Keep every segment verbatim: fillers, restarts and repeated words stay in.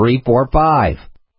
three four five.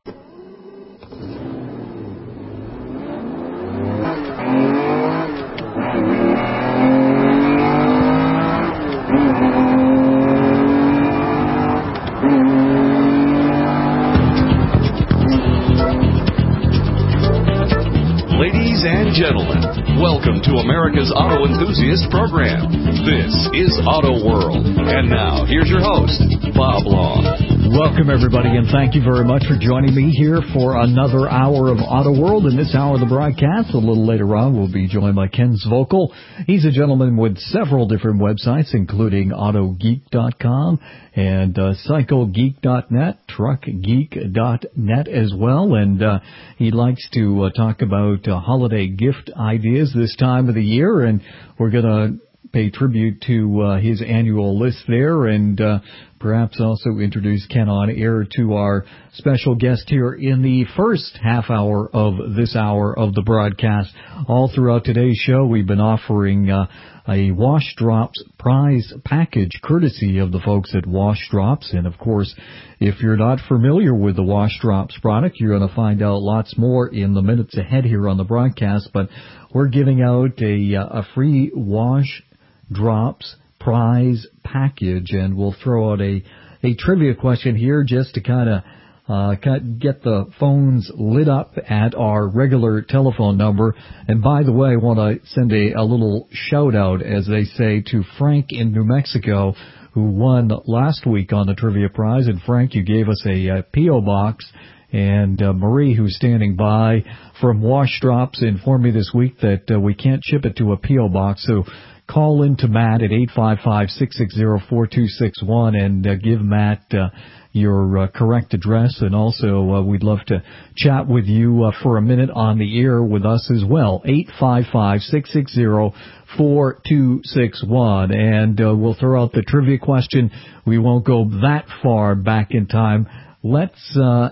Ladies and gentlemen, welcome to America's Auto Enthusiast Program. This is Auto World. And now, here's your host, Bob Long. Welcome, everybody, and thank you very much for joining me here for another hour of Auto World. In this hour of the broadcast, a little later on, we'll be joined by Ken Zvokel. He's a gentleman with several different websites, including auto geek dot com and uh, cycle geek dot net, truck geek dot net as well. And uh, he likes to uh, talk about uh, holiday gift ideas this time of the year, and we're going to pay tribute to uh, his annual list there, and uh, perhaps also introduce Ken on air to our special guest here in the first half hour of this hour of the broadcast. All throughout today's show, we've been offering uh, a Wash Drops prize package courtesy of the folks at Wash Drops. And, of course, if you're not familiar with the Wash Drops product, you're going to find out lots more in the minutes ahead here on the broadcast. But we're giving out a, a free Wash Drops prize package, and we'll throw out a, a trivia question here just to kind of uh, get the phones lit up at our regular telephone number. And by the way, I want to send a, a little shout out, as they say, to Frank in New Mexico, who won last week on the trivia prize. And Frank, you gave us a, a P O box. And uh, Marie, who's standing by from Wash Drops, informed me this week that uh, we can't ship it to a P O box. So call in to Matt at eight five five, six six zero, four two six one and uh, give Matt uh, your uh, correct address. And also, uh, we'd love to chat with you uh, for a minute on the air with us as well. eight five five, six six zero, four two six one. And uh, we'll throw out the trivia question. We won't go that far back in time. Let's uh,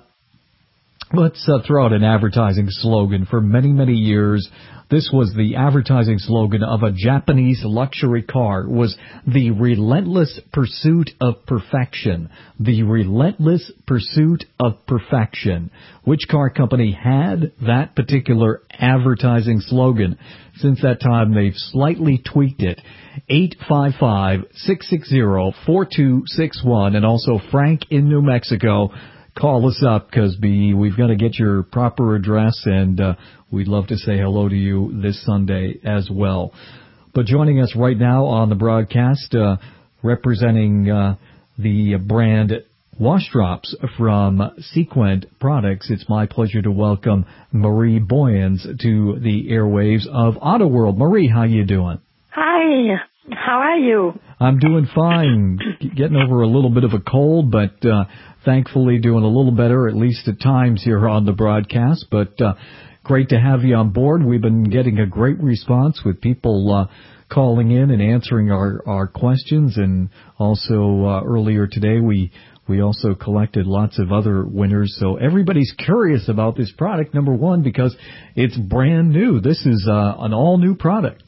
let's uh, throw out an advertising slogan. For many, many years, this was the advertising slogan of a Japanese luxury car. It was the relentless pursuit of perfection. The relentless pursuit of perfection. Which car company had that particular advertising slogan? Since that time, they've slightly tweaked it. eight five five, six six zero, four two six one. And also Frank in New Mexico, call us up, because we've got to get your proper address, and uh, we'd love to say hello to you this Sunday as well. But joining us right now on the broadcast, uh, representing uh, the brand Wash Drops from Sequent Products, it's my pleasure to welcome Marie Boyens to the airwaves of Auto World. Marie, how you doing? Hi. How are you? I'm doing fine. Getting over a little bit of a cold, but uh, thankfully doing a little better, at least at times here on the broadcast. But uh, great to have you on board. We've been getting a great response with people uh, calling in and answering our, our questions. And also uh, earlier today, we we also collected lots of other winners. So everybody's curious about this product, number one, because it's brand new. This is uh, an all-new product.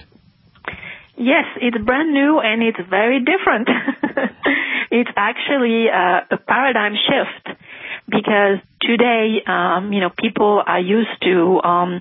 Yes, it's brand new and it's very different. It's actually uh, a paradigm shift, because today, um, you know, people are used to um,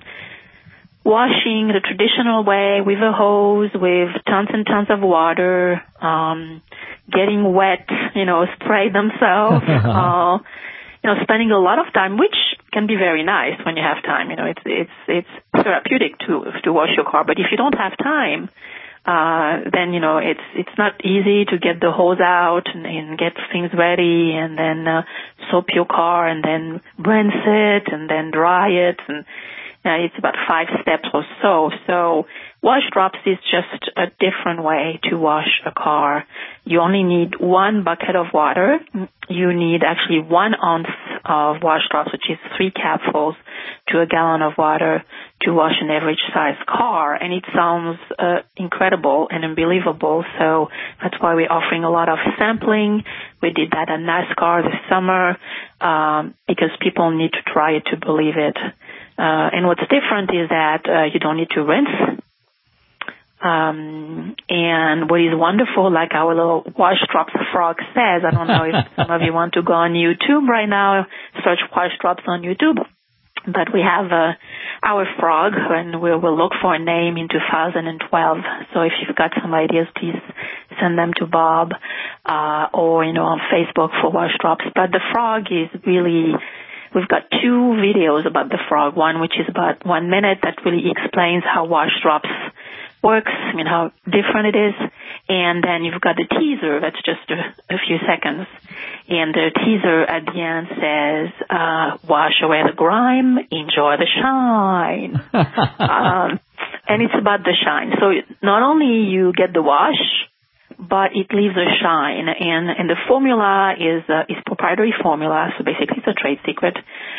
washing the traditional way with a hose, with tons and tons of water, um, getting wet, you know, spray themselves, uh, you know, spending a lot of time, which can be very nice when you have time. You know, it's it's it's therapeutic to to wash your car, but if you don't have time, Uh, then, you know, it's, it's not easy to get the hose out and, and get things ready and then, uh, soap your car and then rinse it and then dry it. And, uh, it's about five steps or so. So Wash Drops is just a different way to wash a car. You only need one bucket of water. You need actually one ounce of Wash Drops, which is three capsules, to a gallon of water to wash an average-sized car. And it sounds uh, incredible and unbelievable. So that's why we're offering a lot of sampling. We did that at NASCAR this summer um, because people need to try it to believe it. Uh, and what's different is that uh, you don't need to rinse. Um, and what is wonderful, like our little Wash Drops Frog says, I don't know if some of you want to go on YouTube right now, search Wash Drops on YouTube. But we have uh, our frog, and we will look for a name in two thousand twelve. So if you've got some ideas, please send them to Bob uh, or, you know, on Facebook for Wash Drops. But the frog is really, we've got two videos about the frog. One which is about one minute that really explains how Wash Drops works, I mean, how different it is. And then you've got the teaser that's just a, a few seconds. And the teaser at the end says, uh, wash away the grime, enjoy the shine. um, and it's about the shine. So not only you get the wash, but it leaves a shine. And, and the formula is, uh, is proprietary formula. So basically it's a trade secret.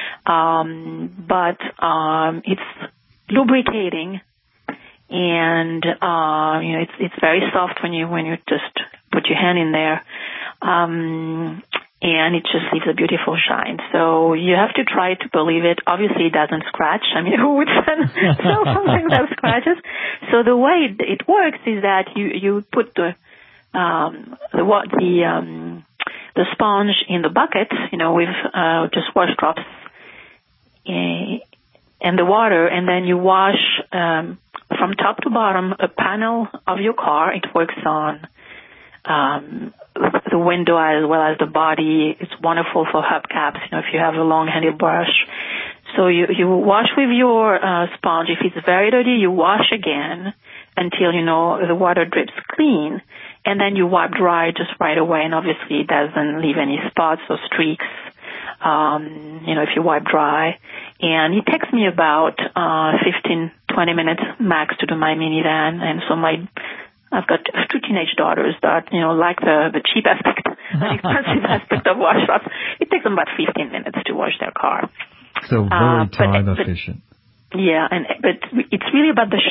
Um, but, um, it's lubricating. And, uh, you know, it's, it's very soft when you, when you just put your hand in there. Um, and it just leaves a beautiful shine. So you have to try to believe it. Obviously it doesn't scratch. I mean, who would sell something that scratches? So the way it works is that you, you put the, um, the, the, um, the sponge in the bucket, you know, with, uh, just Wash Drops in, and the water, and then you wash, um, from top to bottom, a panel of your car. It works on um, the window as well as the body. It's wonderful for hubcaps, you know, if you have a long-handled brush. So you, you wash with your uh, sponge. If it's very dirty, you wash again until, you know, the water drips clean. And then you wipe dry just right away. And obviously it doesn't leave any spots or streaks, um, you know, if you wipe dry. And it takes me about uh, fifteen, twenty minutes max to do my minivan. And so my, I've got two teenage daughters that, you know, like the, the cheap aspect, the expensive aspect of Wash Drops. It takes them about fifteen minutes to wash their car. So very uh, time but, efficient. But, yeah, and but it's really about the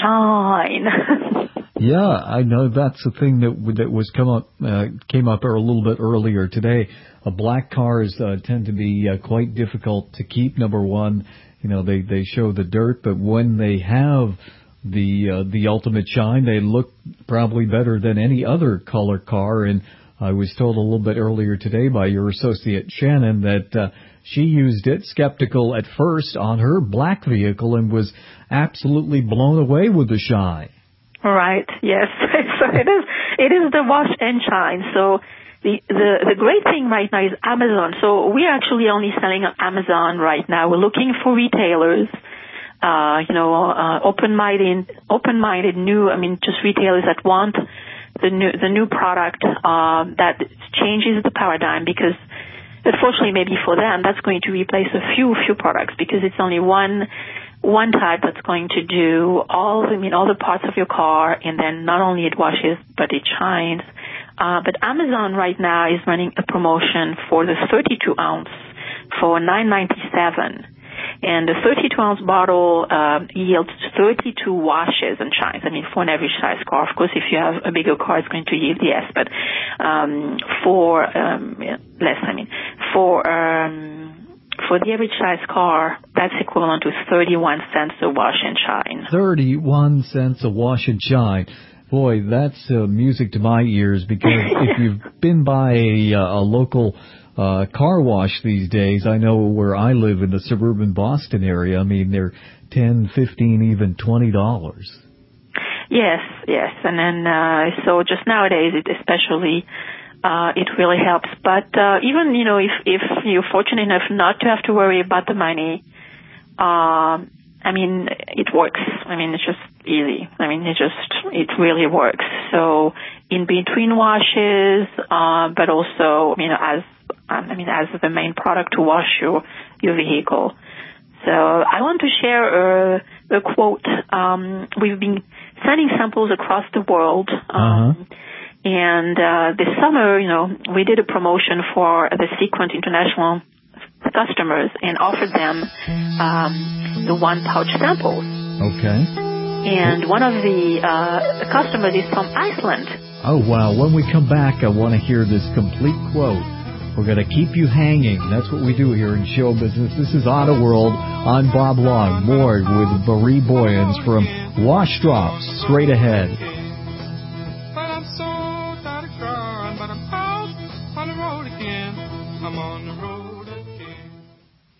shine. Yeah, I know that's the thing that that was come up uh, came up a little bit earlier today. Uh, black cars uh, tend to be uh, quite difficult to keep. Number one, you know, they they show the dirt, but when they have the uh, the ultimate shine, they look probably better than any other color car. And I was told a little bit earlier today by your associate Shannon that uh, she used it, skeptical at first, on her black vehicle and was absolutely blown away with the shine. Right. Yes. So it is. It is the wash and shine. So the the the great thing right now is Amazon. So we're actually only selling on Amazon right now. We're looking for retailers, uh, you know, uh, open-minded, open-minded new. I mean, just retailers that want the new the new product uh, that changes the paradigm. Because unfortunately, maybe for them, that's going to replace a few few products because it's only one. One type that's going to do all, I mean, all the parts of your car, and then not only it washes, but it shines. Uh, but Amazon right now is running a promotion for the thirty-two ounce for nine ninety-seven. And the thirty-two ounce bottle uh, yields thirty-two washes and shines. I mean, for an average size car. Of course, if you have a bigger car, it's going to yield yes, but um, for um, less, I mean, for... Um, For the average size car, that's equivalent to thirty-one cents a wash and shine. thirty-one cents a wash and shine. Boy, that's uh, music to my ears, because if you've been by a, a local uh, car wash these days, I know where I live in the suburban Boston area, I mean, they're ten, fifteen, even twenty dollars. Yes, yes. And then, uh, so just nowadays, it especially... Uh, it really helps. But uh, even, you know, if, if you're fortunate enough not to have to worry about the money, uh, I mean, it works. I mean, it's just easy. I mean, it just, it really works. So in between washes, uh, but also, you know, as, um, I mean, as the main product to wash your, your vehicle. So I want to share a, a quote. Um, we've been sending samples across the world. Um, uh-huh. And uh, this summer, you know, we did a promotion for the Sequent International customers and offered them um, the one-pouch samples. Okay. And one of the uh, customers is from Iceland. Oh, wow. When we come back, I want to hear this complete quote. We're going to keep you hanging. That's what we do here in show business. This is Auto World. I'm Bob Long. More with Marie Boyens from Wash Drops. Straight ahead.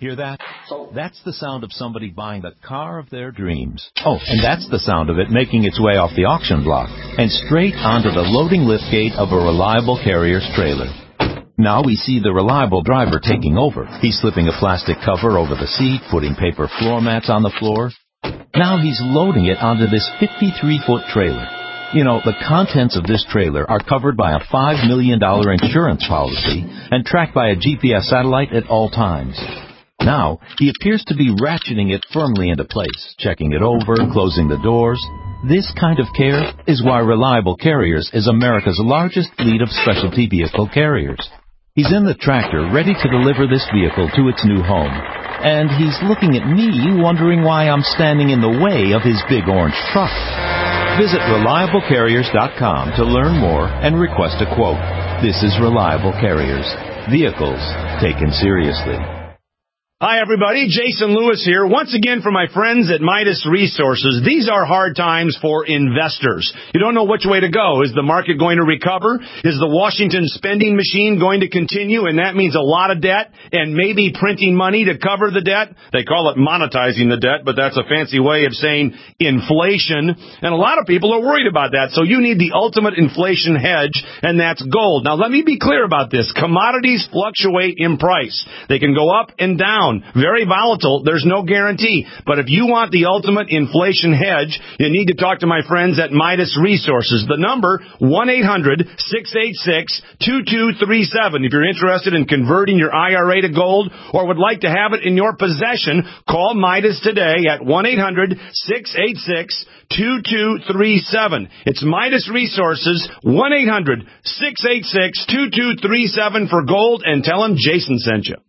Hear that? That's the sound of somebody buying the car of their dreams. Oh, and that's the sound of it making its way off the auction block and straight onto the loading liftgate of a Reliable Carriers trailer. Now we see the Reliable driver taking over. He's slipping a plastic cover over the seat, putting paper floor mats on the floor. Now he's loading it onto this fifty-three foot trailer. You know, the contents of this trailer are covered by a five million dollars insurance policy and tracked by a G P S satellite at all times. Now, he appears to be ratcheting it firmly into place, checking it over, closing the doors. This kind of care is why Reliable Carriers is America's largest fleet of specialty vehicle carriers. He's in the tractor, ready to deliver this vehicle to its new home. And he's looking at me, wondering why I'm standing in the way of his big orange truck. Visit reliable carriers dot com to learn more and request a quote. This is Reliable Carriers. Vehicles taken seriously. Hi, everybody. Jason Lewis here. Once again for my friends at Midas Resources. These are hard times for investors. You don't know which way to go. Is the market going to recover? Is the Washington spending machine going to continue? And that means a lot of debt and maybe printing money to cover the debt. They call it monetizing the debt, but that's a fancy way of saying inflation. And a lot of people are worried about that. So you need the ultimate inflation hedge, and that's gold. Now, let me be clear about this. Commodities fluctuate in price. They can go up and down. Very volatile. There's no guarantee. But if you want the ultimate inflation hedge, you need to talk to my friends at Midas Resources. The number, one eight hundred six eight six two two three seven. If you're interested in converting your I R A to gold or would like to have it in your possession, call Midas today at one eight hundred six eight six two two three seven. It's Midas Resources, one eight hundred six eight six two two three seven for gold, and tell them Jason sent you.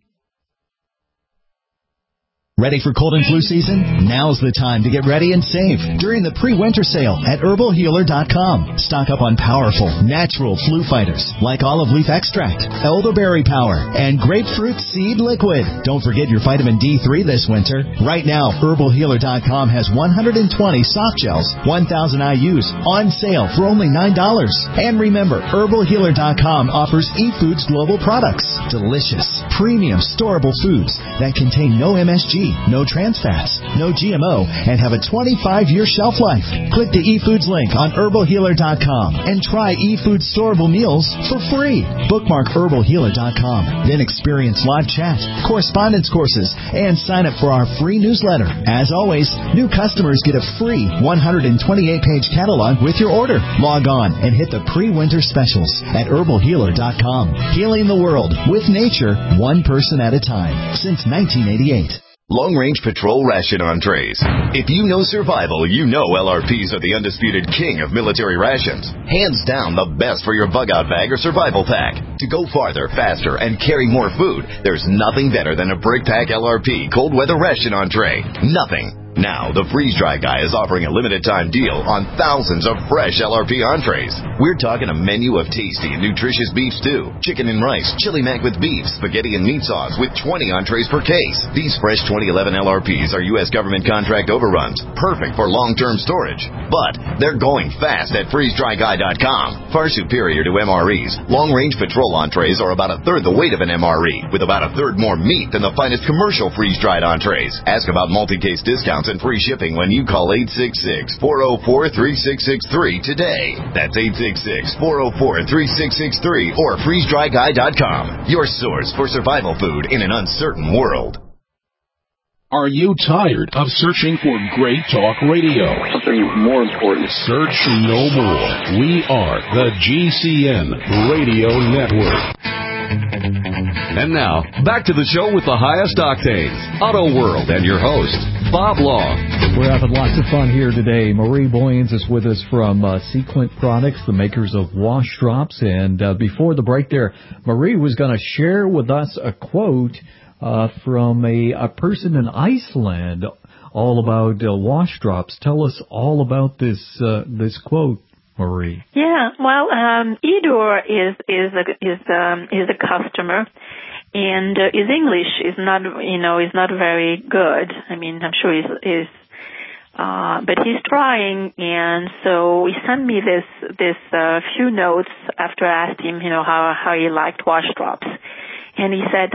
Ready for cold and flu season? Now's the time to get ready and save during the pre-winter sale at herbal healer dot com. Stock up on powerful, natural flu fighters like olive leaf extract, elderberry power, and grapefruit seed liquid. Don't forget your vitamin D three this winter. Right now, herbal healer dot com has one hundred twenty soft gels, one thousand I U's on sale for only nine dollars. And remember, herbal healer dot com offers eFoods Global products. Delicious, premium, storable foods that contain no M S G, no trans fats, no G M O, and have a twenty-five year shelf life. Click the eFoods link on herbal healer dot com and try eFoods storable meals for free. Bookmark herbal healer dot com, then experience live chat, correspondence courses, and sign up for our free newsletter. As always, new customers get a free one hundred twenty-eight page catalog with your order. Log on and hit the pre-winter specials at herbal healer dot com. Healing the world with nature, one person at a time, since nineteen eighty-eight. Long Range Patrol Ration Entrees. If you know survival, you know L R Ps are the undisputed king of military rations. Hands down the best for your bug-out bag or survival pack. To go farther, faster, and carry more food, there's nothing better than a Brick Pack L R P Cold Weather Ration Entree. Nothing. Now, the Freeze Dry Guy is offering a limited-time deal on thousands of fresh L R P entrees. We're talking a menu of tasty and nutritious beef stew, chicken and rice, chili mac with beef, spaghetti and meat sauce with twenty entrees per case. These fresh twenty eleven L R Ps are U S government contract overruns, perfect for long-term storage. But they're going fast at freeze dry guy dot com. Far superior to M R Es, long-range patrol entrees are about a third the weight of an M R E, with about a third more meat than the finest commercial freeze-dried entrees. Ask about multi-case discounts and free shipping when you call eight six six, four oh four, three six six three today. That's eight six six, four oh four, three six six three or freeze dry guy dot com. Your source for survival food in an uncertain world. Are you tired of searching for great talk radio? Something more important. Search no more. We are the G C N Radio Network. And now, back to the show with the highest octanes, Auto World, and your host, Bob Long. We're having lots of fun here today. Marie Boyens is with us from uh, Sequent Products, the makers of wash drops. And uh, before the break there, Marie was going to share with us a quote uh, from a, a person in Iceland all about uh, wash drops. Tell us all about this uh, this quote, Marie. Yeah, well, um, Idor is is a is um, is a customer, and uh, his English is not you know is not very good. I mean, I'm sure he's is, uh, but he's trying, and so he sent me this this uh, few notes after I asked him, you know, how how he liked wash drops, and he said,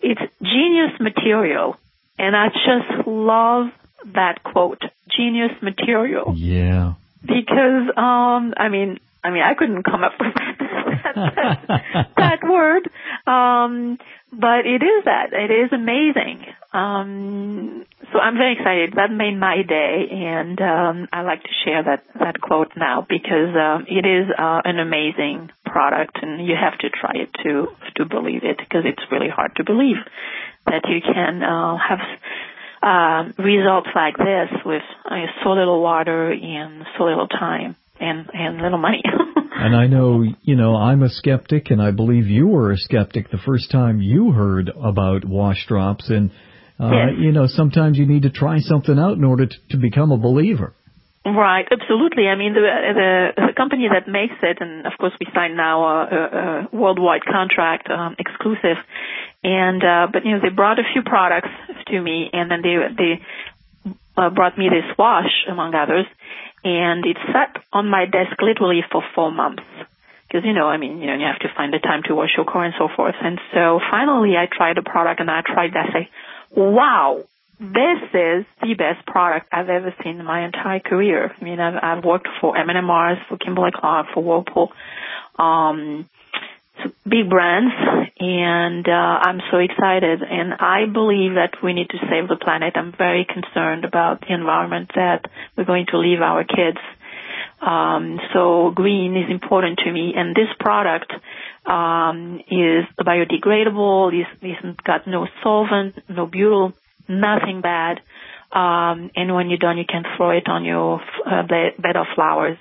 it's genius material. And I just love that quote, genius material. Yeah. Because, um, I mean, I mean, I couldn't come up with that, that, that word. Um, but it is that. It is amazing. Um, so I'm very excited. That made my day, and um, I like to share that, that quote now because uh, it is uh, an amazing product, and you have to try it to to believe it because it's really hard to believe that you can uh, have uh, results like this with uh, so little water and so little time. And, and little money. And I know, you know, I'm a skeptic, and I believe you were a skeptic the first time you heard about wash drops. And, uh, yes. you know, sometimes you need to try something out in order to, to become a believer. Right, absolutely. I mean, the, the the company that makes it, and of course we signed now a, a, a worldwide contract, um, exclusive. And uh, but you know, they brought a few products to me, and then they they uh, brought me this wash, among others. And it sat on my desk literally for four months. Because, you know, I mean, you know, you have to find the time to wash your car and so forth. And so finally I tried the product and I tried that. I say, wow, this is the best product I've ever seen in my entire career. I mean, I've, I've worked for M and M Mars, for Kimberly-Clark, for Whirlpool, um, big brands, and uh, I'm so excited. And I believe that we need to save the planet. I'm very concerned about the environment that we're going to leave our kids. Um, so green is important to me, and this product um, is biodegradable. It's, it's got no solvent, no butyl, nothing bad. Um, and when you're done, you can throw it on your uh, bed of flowers.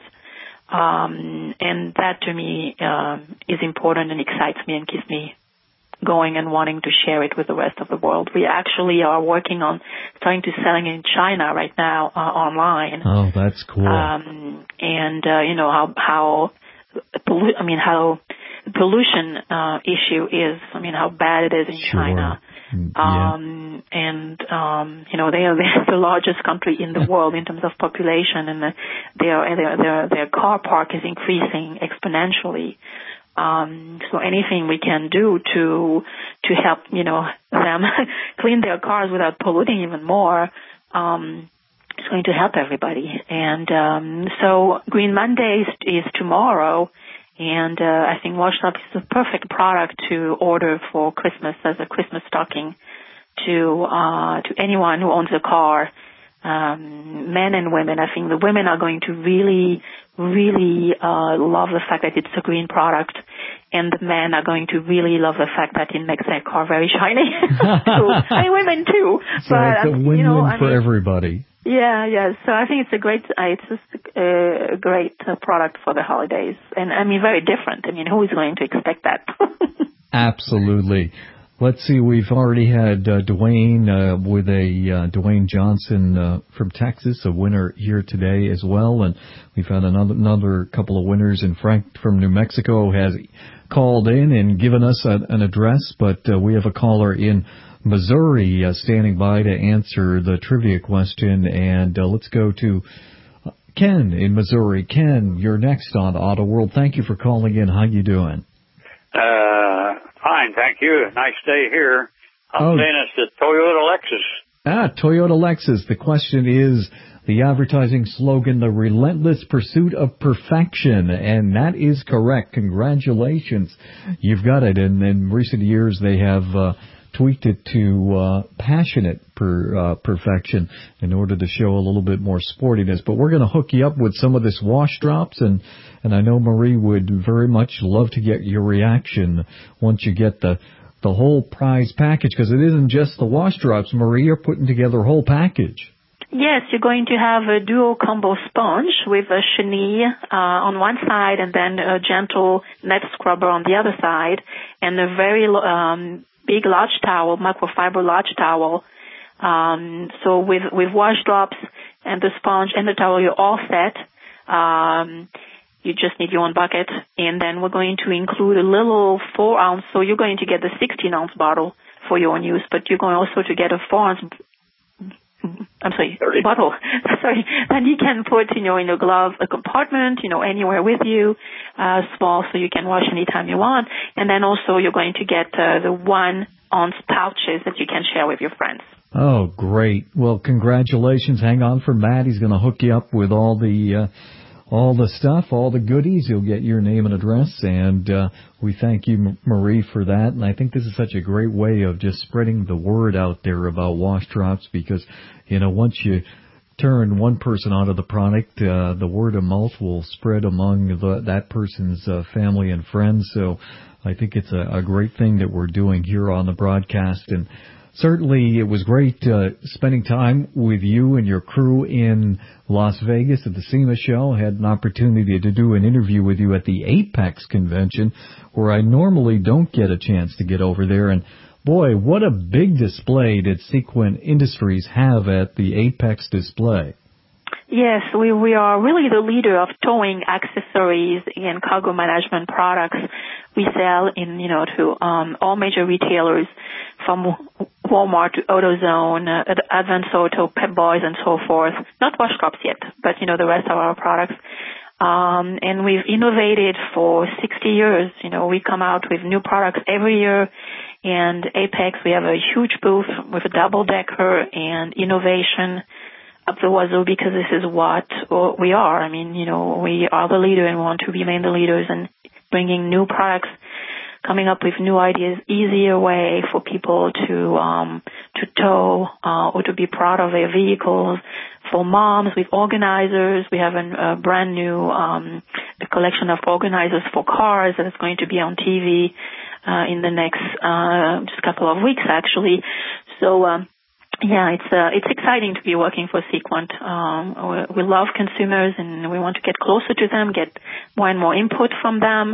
Um, and that to me um, is important and excites me and keeps me going and wanting to share it with the rest of the world. We actually are working on starting to selling in China right now uh, online. Oh, that's cool. Um, and uh, you know how how pollu- I mean how the pollution uh, issue is. I mean how bad it is in sure. China. Yeah. Um, and, um, you know, they are the largest country in the world in terms of population, and the, their, their, their, their car park is increasing exponentially. Um, so anything we can do to, to help, you know, them clean their cars without polluting even more, um, is going to help everybody. And, um, so Green Monday is, is tomorrow. And uh, I think Wash Drop is the perfect product to order for Christmas as a Christmas stocking to uh, to anyone who owns a car, um, men and women. I think the women are going to really, really uh, love the fact that it's a green product, and the men are going to really love the fact that it makes their car very shiny. So, and women too. So but, it's a win-win you know, I for mean, everybody. Yeah, yeah. So I think it's a great, uh, it's just a, a great uh, product for the holidays, and I mean very different. I mean, who is going to expect that? Absolutely. Let's see. We've already had uh, Dwayne uh, with a uh, Dwayne Johnson uh, from Texas, a winner here today as well, and we've had another another couple of winners. And Frank from New Mexico has called in and given us a, an address, but uh, we have a caller in Missouri uh, standing by to answer the trivia question, and uh, let's go to Ken in Missouri. Ken, you're next on Auto World. Thank you for calling in. How you doing? Uh, fine, thank you. Nice day here. I'm oh. saying it's the Toyota Lexus. Ah, Toyota Lexus. The question is the advertising slogan, the relentless pursuit of perfection, and that is correct. Congratulations. You've got it. And in recent years, they have uh, tweaked it to uh, passionate per, uh, perfection in order to show a little bit more sportiness. But we're going to hook you up with some of this wash drops, and, and I know Marie would very much love to get your reaction once you get the the whole prize package, because it isn't just the wash drops. Marie, you're putting together a whole package. Yes, you're going to have a dual combo sponge with a chenille uh, on one side and then a gentle net scrubber on the other side, and a very um, big large towel, microfiber large towel. Um, so with, with wash drops and the sponge and the towel, you're all set. Um, You just need your own bucket, and then we're going to include a little four ounce. So you're going to get the sixteen ounce bottle for your own use, but you're going also to get a four ounce. I'm sorry, thirty bottle. Sorry, that you can put, you know, in a glove, a compartment, you know, anywhere with you, uh, small, so you can wash anytime you want. And then also you're going to get uh, the one ounce pouches that you can share with your friends. Oh, great. Well, congratulations. Hang on for Matt. He's going to hook you up with all the uh, all the stuff, all the goodies. You'll get your name and address, and uh, we thank you, Marie, for that. And I think this is such a great way of just spreading the word out there about wash drops because, you know, once you turn one person onto the product, uh, the word of mouth will spread among the, that person's uh, family and friends. So I think it's a, a great thing that we're doing here on the broadcast. And certainly it was great uh, spending time with you and your crew in Las Vegas at the SEMA show. I had an opportunity to do an interview with you at the Apex convention where I normally don't get a chance to get over there. And boy, what a big display did Sequent Industries have at the Apex display. Yes, we, we are really the leader of towing accessories and cargo management products. We sell in, you know, to um, all major retailers from Walmart to AutoZone, uh, Advance Auto, Pep Boys, and so forth. Not wash drops yet, but, you know, the rest of our products. Um, and we've innovated for sixty years. You know, we come out with new products every year. And Apex, we have a huge booth with a double-decker and innovation up the wazoo because this is what we are. I mean, you know, we are the leader and want to remain the leaders and bringing new products, coming up with new ideas, easier way for people to um, to tow uh, or to be proud of their vehicles. For moms with organizers, we have an, a brand new um, a collection of organizers for cars that is going to be on T V uh, in the next uh, just couple of weeks, actually. So. Um, Yeah, it's uh, it's exciting to be working for Sequent. Um, we, we love consumers, and we want to get closer to them, get more and more input from them.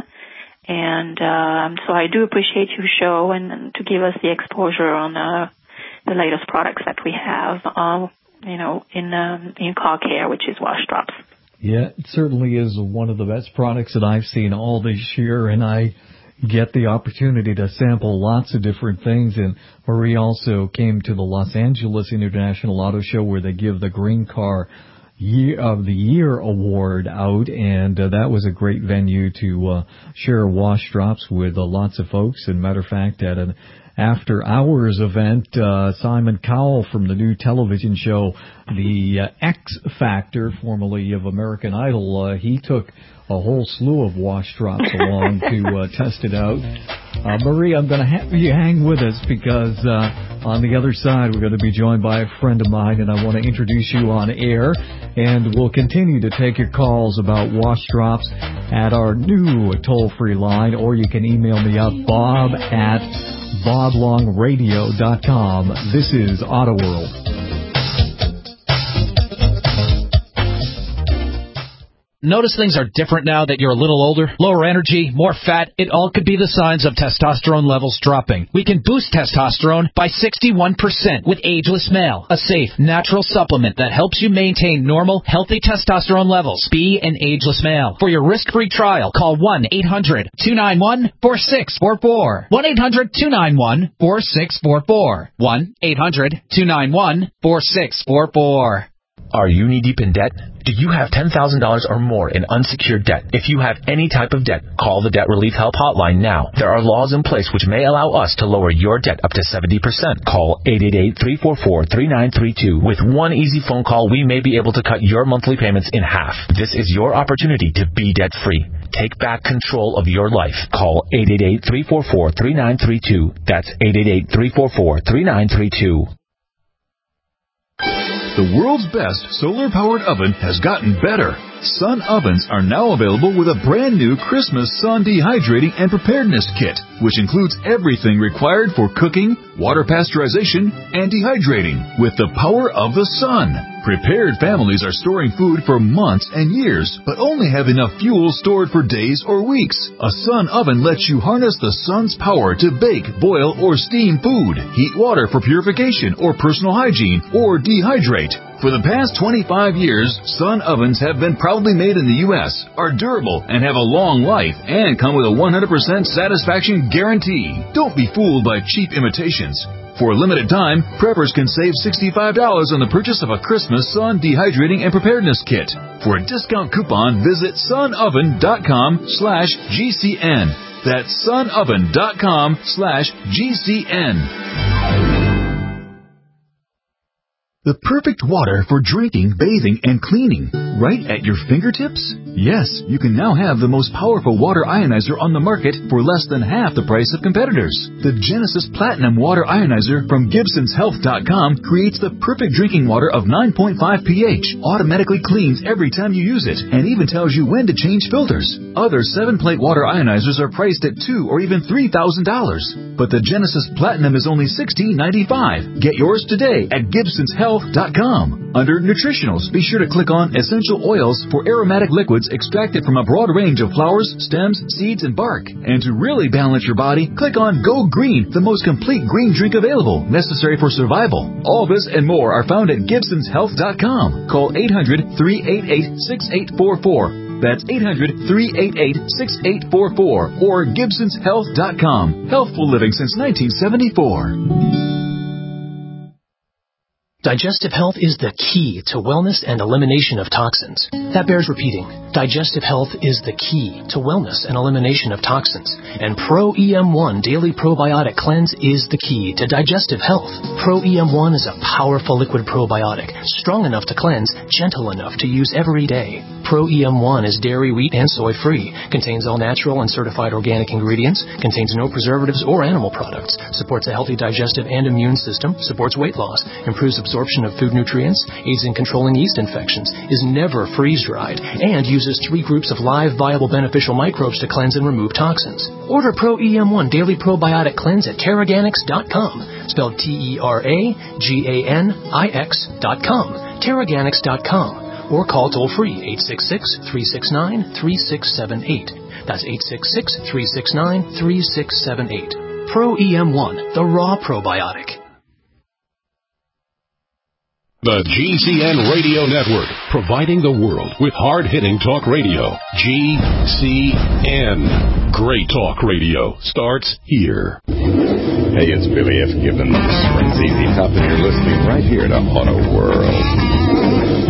And um, so I do appreciate your show and, and to give us the exposure on uh, the latest products that we have, uh, you know, in um, in car care, which is wash drops. Yeah, it certainly is one of the best products that I've seen all this year, and I get the opportunity to sample lots of different things. And Marie also came to the Los Angeles International Auto Show where they give the Green Car Year of the Year award out, and uh, that was a great venue to uh, share wash drops with uh, lots of folks. And matter of fact, at an after-hours event, uh, Simon Cowell from the new television show, The uh, X Factor, formerly of American Idol, uh, he took a whole slew of wash drops along to uh, test it out. Uh, Marie, I'm going to have you hang with us because uh, on the other side we're going to be joined by a friend of mine, and I want to introduce you on air. And we'll continue to take your calls about wash drops at our new toll-free line, or you can email me up, bob at bob long radio dot com. This is Auto World. Notice things are different now that you're a little older? Lower energy, more fat, it all could be the signs of testosterone levels dropping. We can boost testosterone by sixty-one percent with Ageless Male, a safe, natural supplement that helps you maintain normal, healthy testosterone levels. Be an Ageless Male. For your risk-free trial, call one eight hundred two nine one four six four four. one eight hundred two nine one four six four four. one eight hundred two nine one four six four four. Are you knee-deep in debt? Do you have ten thousand dollars or more in unsecured debt? If you have any type of debt, call the Debt Relief Help Hotline now. There are laws in place which may allow us to lower your debt up to seventy percent. Call eight eight eight, three four four, three nine three two. With one easy phone call, we may be able to cut your monthly payments in half. This is your opportunity to be debt-free. Take back control of your life. Call eight eight eight, three four four, three nine three two. That's eight eight eight, three four four, three nine three two. The world's best solar-powered oven has gotten better. Sun ovens are now available with a brand new Christmas Sun Dehydrating and Preparedness Kit, which includes everything required for cooking, water pasteurization, and dehydrating with the power of the sun. Prepared families are storing food for months and years, but only have enough fuel stored for days or weeks. A Sun oven lets you harness the sun's power to bake, boil, or steam food, heat water for purification or personal hygiene, or dehydrate. For the past twenty-five years, Sun ovens have been proudly made in the U S, are durable, and have a long life, and come with a one hundred percent satisfaction guarantee. Don't be fooled by cheap imitations. For a limited time, preppers can save sixty-five dollars on the purchase of a Christmas Sun Dehydrating and Preparedness Kit. For a discount coupon, visit sunoven dot com slash G C N. That's sunoven.com slash GCN. The perfect water for drinking, bathing, and cleaning, right at your fingertips? Yes, you can now have the most powerful water ionizer on the market for less than half the price of competitors. The Genesis Platinum Water Ionizer from Gibsons Health dot com creates the perfect drinking water of nine point five pH, automatically cleans every time you use it, and even tells you when to change filters. Other seven-plate water ionizers are priced at two thousand dollars or even three thousand dollars. But the Genesis Platinum is only sixteen ninety-five. Get yours today at Gibsons Health dot com. Under Nutritionals, be sure to click on Essential Oils for aromatic liquids extracted from a broad range of flowers, stems, seeds, and bark. And to really balance your body, click on Go Green, the most complete green drink available, necessary for survival. All this and more are found at Gibsons Health dot com. Call eight hundred, three eight eight, six eight four four. That's eight hundred, three eight eight, six eight four four or Gibsons Health dot com. Healthful living since nineteen seventy-four. Digestive health is the key to wellness and elimination of toxins. That bears repeating. Digestive health is the key to wellness and elimination of toxins. And Pro E M one Daily Probiotic Cleanse is the key to digestive health. Pro E M one is a powerful liquid probiotic, strong enough to cleanse, gentle enough to use every day. Pro E M one is dairy, wheat, and soy-free, contains all natural and certified organic ingredients, contains no preservatives or animal products, supports a healthy digestive and immune system, supports weight loss, improves absorption of food nutrients, aids in controlling yeast infections, is never freeze-dried, and uses three groups of live, viable, beneficial microbes to cleanse and remove toxins. Order Pro E M one Daily Probiotic Cleanse at Teraganix dot com, spelled T E R A G A N I X dot com, Teraganix dot com. Or call toll-free eight six six, three six nine, three six seven eight. That's eight six six, three six nine, three six seven eight. Pro E M one, the raw probiotic. The G C N Radio Network, providing the world with hard-hitting talk radio. G C N. Great talk radio starts here. Hey, it's Billy F. Gibbons from Z Z Top, and you're listening right here to Auto World.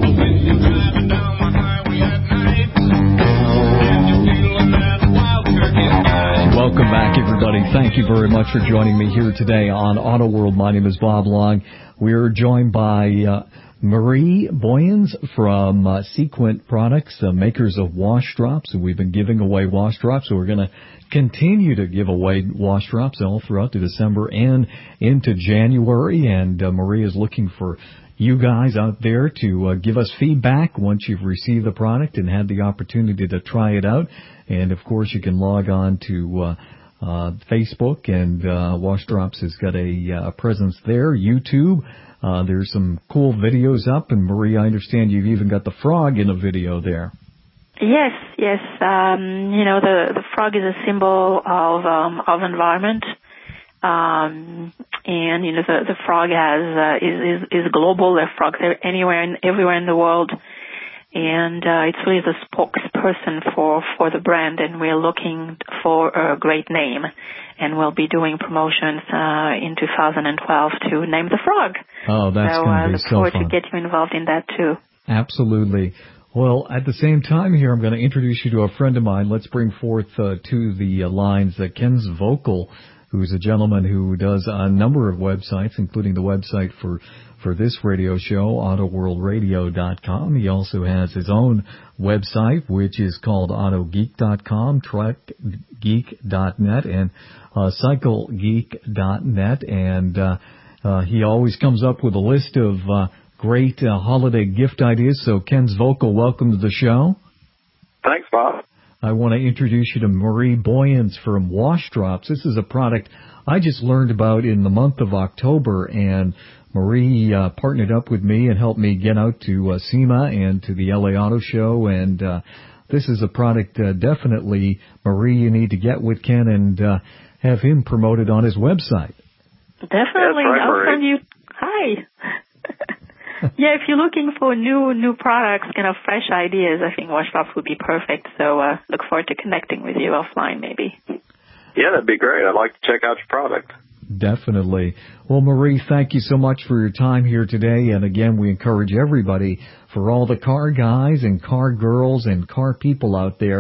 Welcome back, everybody. Thank you very much for joining me here today on Auto World. My name is Bob Long. We're joined by uh, Marie Boyens from uh, Sequent Products, uh, makers of wash drops. And we've been giving away wash drops, so we're going to continue to give away wash drops all throughout the December and into January. And uh, Marie is looking for you guys out there to uh, give us feedback once you've received the product and had the opportunity to try it out. And, of course, you can log on to uh, uh, Facebook, and uh, Wash Drops has got a uh, presence there, YouTube. Uh, there's some cool videos up, and, Marie, I understand you've even got the frog in a video there. Yes, yes. Um, you know, the, the frog is a symbol of um, of environment. Um, and, you know, the, the frog has uh, is, is, is global. There are frogs anywhere and everywhere in the world. And uh, it's really the spokesperson for, for the brand, and we're looking for a great name. And we'll be doing promotions uh, in two thousand twelve to name the frog. Oh, that's so, going to uh, be look so forward fun. to get you involved in that, too. Absolutely. Well, at the same time here, I'm going to introduce you to a friend of mine. Let's bring forth uh, to the uh, lines uh, Ken's Vocal, who's a gentleman who does a number of websites, including the website for, for this radio show, auto world radio dot com. He also has his own website, which is called auto geek dot com, truck geek dot net, and uh, cycle geek dot net. And uh, uh, he always comes up with a list of uh, great uh, holiday gift ideas. So, Ken's Vocal, welcome to the show. Thanks, Bob. I want to introduce you to Marie Boyens from Wash Drops. This is a product I just learned about in the month of October, and Marie uh, partnered up with me and helped me get out to uh, SEMA and to the L A Auto Show, and uh, this is a product uh, definitely, Marie, you need to get with Ken and uh, have him promoted on his website. Definitely. Right, I'll send you. Hi. Yeah, if you're looking for new new products, kind of fresh ideas, I think Wash Drops would be perfect. So uh, look forward to connecting with you offline, maybe. Yeah, that'd be great. I'd like to check out your product. Definitely. Well, Marie, thank you so much for your time here today. And again, we encourage everybody, for all the car guys and car girls and car people out there,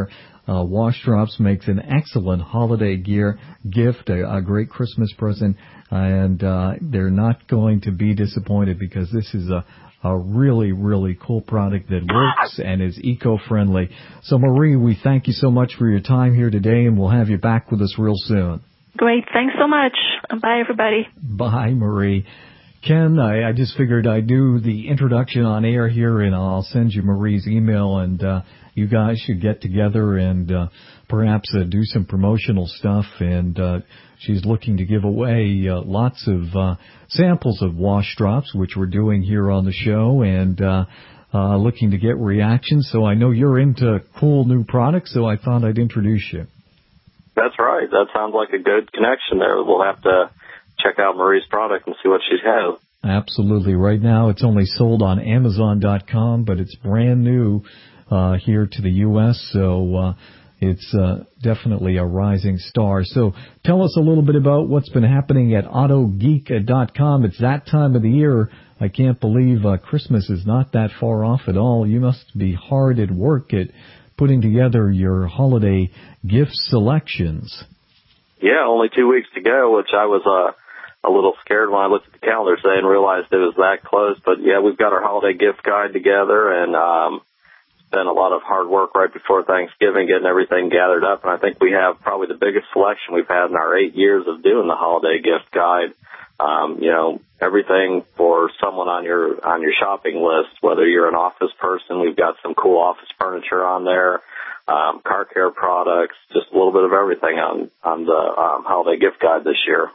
Uh, Wash Drops makes an excellent holiday gear gift, a, a great Christmas present, and uh, they're not going to be disappointed because this is a, a really, really cool product that works and is eco-friendly. So, Marie, we thank you so much for your time here today, and we'll have you back with us real soon. Great. Thanks so much. Bye, everybody. Bye, Marie. Ken, I, I just figured I'd do the introduction on air here, and I'll send you Marie's email, and uh, you guys should get together and uh, perhaps uh, do some promotional stuff. And uh, she's looking to give away uh, lots of uh, samples of Wash Drops, which we're doing here on the show, and uh, uh, looking to get reactions. So I know you're into cool new products, so I thought I'd introduce you. That's right. That sounds like a good connection there. We'll have to check out Marie's product and see what she has. Absolutely. Right now it's only sold on Amazon dot com, but it's brand new uh, here to the U S, so uh, it's uh, definitely a rising star. So tell us a little bit about what's been happening at Auto Geek dot com. It's that time of the year. I can't believe uh, Christmas is not that far off at all. You must be hard at work at putting together your holiday gift selections. Yeah, only two weeks to go, which I was uh, a little scared when I looked at the calendar today and realized it was that close. But, yeah, we've got our holiday gift guide together, and um, it's been a lot of hard work right before Thanksgiving getting everything gathered up. And I think we have probably the biggest selection we've had in our eight years of doing the holiday gift guide. Um, you know, everything for someone on your on your shopping list, whether you're an office person, we've got some cool office furniture on there, um, car care products, just a little bit of everything on, on the um, holiday gift guide this year.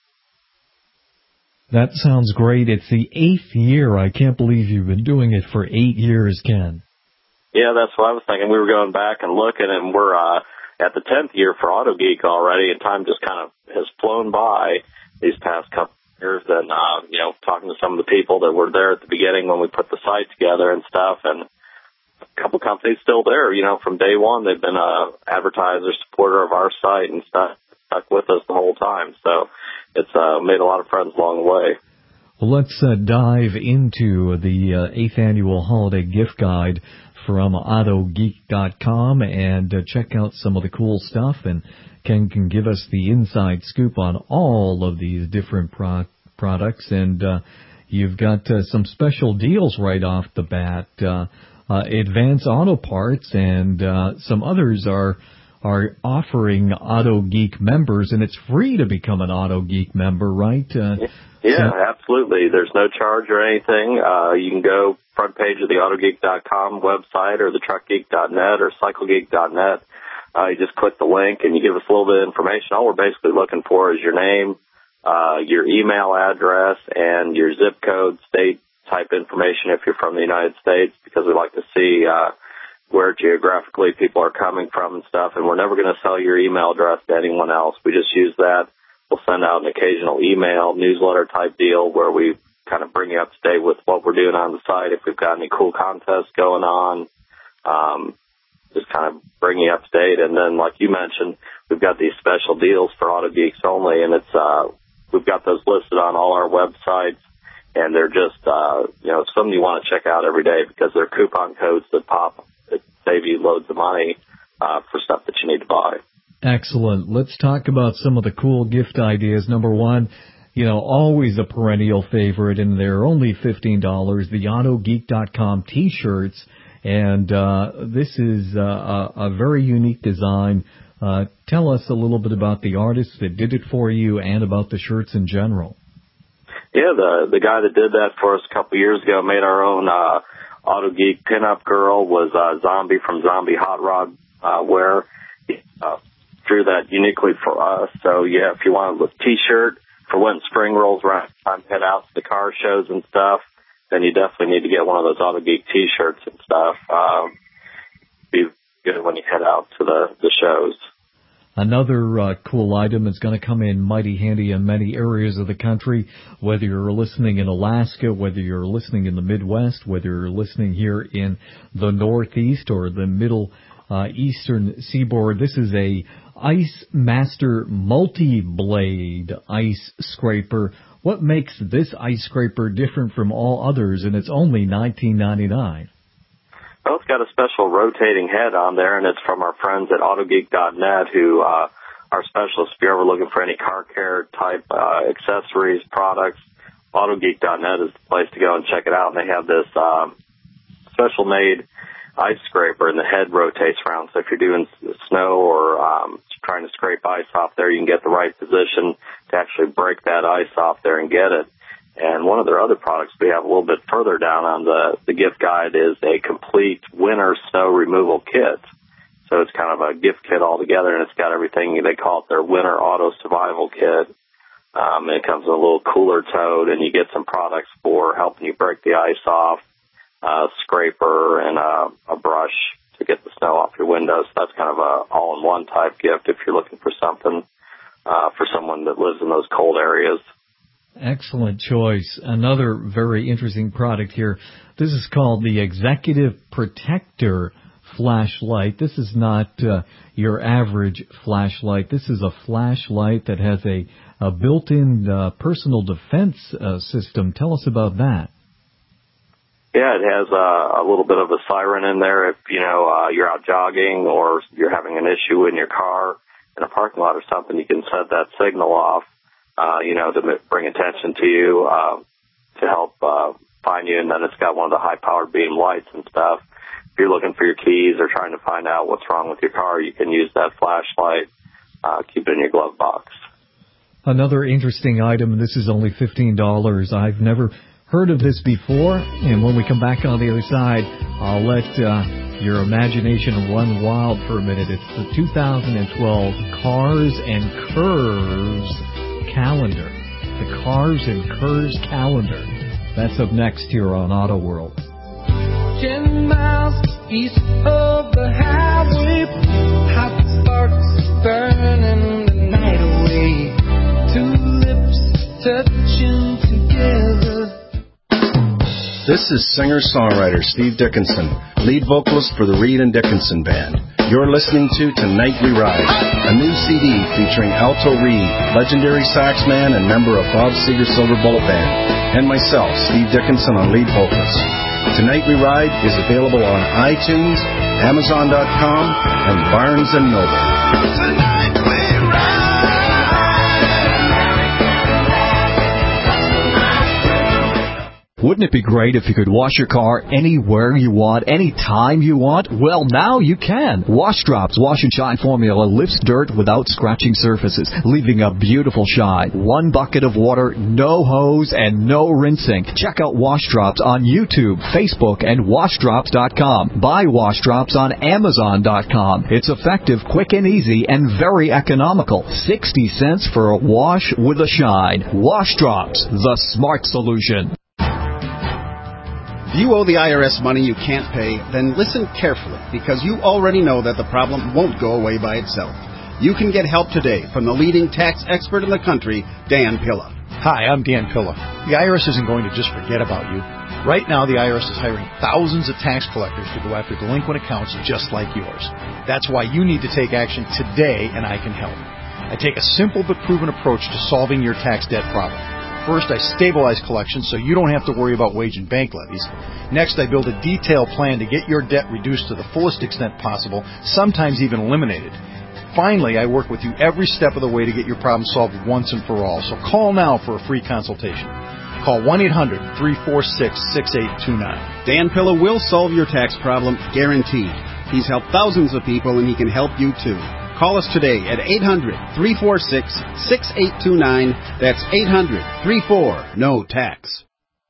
That sounds great. It's the eighth year. I can't believe you've been doing it for eight years, Ken. Yeah, that's what I was thinking. We were going back and looking, and we're uh, at the tenth year for Auto Geek already, and time just kind of has flown by these past couple years. And, uh, you know, talking to some of the people that were there at the beginning when we put the site together and stuff, and a couple companies still there, you know, from day one. They've been a advertiser, supporter of our site and stuff, stuck with us the whole time. So it's uh, made a lot of friends along the way. Well, let's uh, dive into the uh, eighth annual holiday gift guide from Auto Geek dot com and uh, check out some of the cool stuff. And Ken can give us the inside scoop on all of these different pro- products. And uh, you've got uh, some special deals right off the bat. Uh, uh, Advance Auto Parts and uh, some others are are offering Auto Geek members, and it's free to become an Auto Geek member, right? Uh, yeah, so- absolutely. There's no charge or anything. Uh, you can go front page of the Auto Geek dot com website or the Truck Geek dot net or Cycle Geek dot net. Uh, you just click the link and you give us a little bit of information. All we're basically looking for is your name, uh, your email address, and your zip code, state type information if you're from the United States, because we like to see uh, where geographically people are coming from and stuff. And we're never going to sell your email address to anyone else. We just use that. We'll send out an occasional email, newsletter type deal where we kind of bring you up to date with what we're doing on the site, if we've got any cool contests going on. Um, just kind of bring you up to date. And then, like you mentioned, we've got these special deals for Auto Geeks only, and it's uh, we've got those listed on all our websites, and they're just, uh, you know, something you want to check out every day because they're coupon codes that pop that save you loads of money uh, for stuff that you need to buy. Excellent. Let's talk about some of the cool gift ideas. Number one, you know, always a perennial favorite, and they're only fifteen dollars, the Auto Geek dot com T-shirts. And uh, this is uh, a, a very unique design. Uh, tell us a little bit about the artist that did it for you and about the shirts in general. Yeah, the the guy that did that for us a couple years ago made our own uh, Auto Geek pinup girl, was uh, Zombie from Zombie Hot Rod uh, Wear. He uh, drew that uniquely for us. So, yeah, if you want a T-shirt for when spring rolls around, time head out to the car shows and stuff, then you definitely need to get one of those Auto Geek T-shirts and stuff. Um, be good when you head out to the, the shows. Another uh, cool item is going to come in mighty handy in many areas of the country, whether you're listening in Alaska, whether you're listening in the Midwest, whether you're listening here in the Northeast or the Middle uh, Eastern Seaboard. This is a Ice Master multi-blade ice scraper. What makes this ice scraper different from all others? And it's only nineteen ninety-nine. Well, it's got a special rotating head on there, and it's from our friends at Autogeek dot net who uh, are specialists. If you're ever looking for any car care type uh, accessories, products, Autogeek dot net is the place to go and check it out. And they have this um, special-made ice scraper, and the head rotates around. So if you're doing snow or um, trying to scrape ice off there, you can get the right position to actually break that ice off there and get it. And one of their other products we have a little bit further down on the, the gift guide is a complete winter snow removal kit. So it's kind of a gift kit altogether, and it's got everything. They call it their winter auto survival kit. Um, and it comes in a little cooler tote, and you get some products for helping you break the ice off, a scraper, and a, a brush to get the snow off your windows. So that's kind of a all-in-one type gift if you're looking for something uh, for someone that lives in those cold areas. Excellent choice. Another very interesting product here. This is called the Executive Protector flashlight. This is not uh, your average flashlight. This is a flashlight that has a, a built-in uh, personal defense uh, system. Tell us about that. Yeah, it has uh, a little bit of a siren in there if, you know, uh, you're out jogging or you're having an issue in your car in a parking lot or something. You can set that signal off, uh, you know, to bring attention to you, uh, to help uh, find you. And then it's got one of the high-powered beam lights and stuff. If you're looking for your keys or trying to find out what's wrong with your car, you can use that flashlight, uh, keep it in your glove box. Another interesting item, and this is only fifteen dollars. I've never heard of this before, and when we come back on the other side, I'll let uh, your imagination run wild for a minute. It's the two thousand twelve Cars and Curves calendar. The Cars and Curves calendar. That's up next here on Auto World. Ten miles east of the highway, hot sparks burning the night away. Two lips touching together. This is singer-songwriter Steve Dickinson, lead vocalist for the Reed and Dickinson Band. You're listening to Tonight We Ride, a new C D featuring Alto Reed, legendary sax man and member of Bob Seger's Silver Bullet Band, and myself, Steve Dickinson, on lead vocals. Tonight We Ride is available on iTunes, Amazon dot com, and Barnes and Noble. Tonight we ride. Wouldn't it be great if you could wash your car anywhere you want, anytime you want? Well, now you can. Wash Drops Wash and Shine Formula lifts dirt without scratching surfaces, leaving a beautiful shine. One bucket of water, no hose, and no rinsing. Check out Wash Drops on YouTube, Facebook, and wash drops dot com. Buy Wash Drops on Amazon dot com. It's effective, quick and easy, and very economical. sixty cents for a wash with a shine. Wash Drops, the smart solution. If you owe the I R S money you can't pay, then listen carefully, because you already know that the problem won't go away by itself. You can get help today from the leading tax expert in the country, Dan Pilla. Hi, I'm Dan Pilla. The I R S isn't going to just forget about you. Right now, the I R S is hiring thousands of tax collectors to go after delinquent accounts just like yours. That's why you need to take action today, and I can help. I take a simple but proven approach to solving your tax debt problem. First, I stabilize collections so you don't have to worry about wage and bank levies. Next, I build a detailed plan to get your debt reduced to the fullest extent possible, sometimes even eliminated. Finally, I work with you every step of the way to get your problem solved once and for all. So call now for a free consultation. Call one eight hundred, three four six, six eight two nine. Dan Pilla will solve your tax problem, guaranteed. He's helped thousands of people, and he can help you too. Call us today at eight hundred, three four six, six eight two nine. That's eight hundred, three four, N O tax.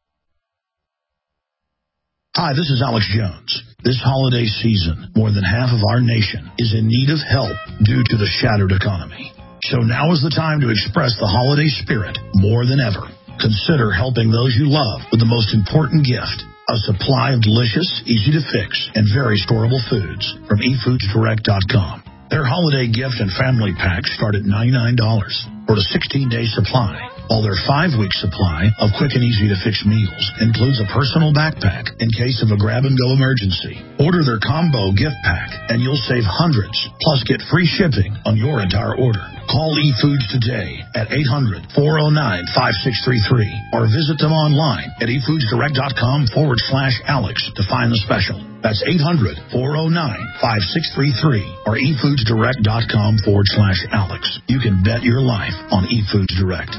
Hi, this is Alex Jones. This holiday season, more than half of our nation is in need of help due to the shattered economy. So now is the time to express the holiday spirit more than ever. Consider helping those you love with the most important gift, a supply of delicious, easy-to-fix, and very storable foods from e foods direct dot com. Their holiday gift and family packs start at ninety-nine dollars for a sixteen-day supply. while their five-week supply of quick and easy-to-fix meals includes a personal backpack in case of a grab-and-go emergency. Order their combo gift pack, and you'll save hundreds, plus get free shipping on your entire order. Call eFoods today at eight hundred, four oh nine, five six three three or visit them online at efoodsdirect.com forward slash Alex to find the special. That's eight hundred, four oh nine, five six three three or efoodsdirect.com forward slash Alex. You can bet your life on eFoods Direct.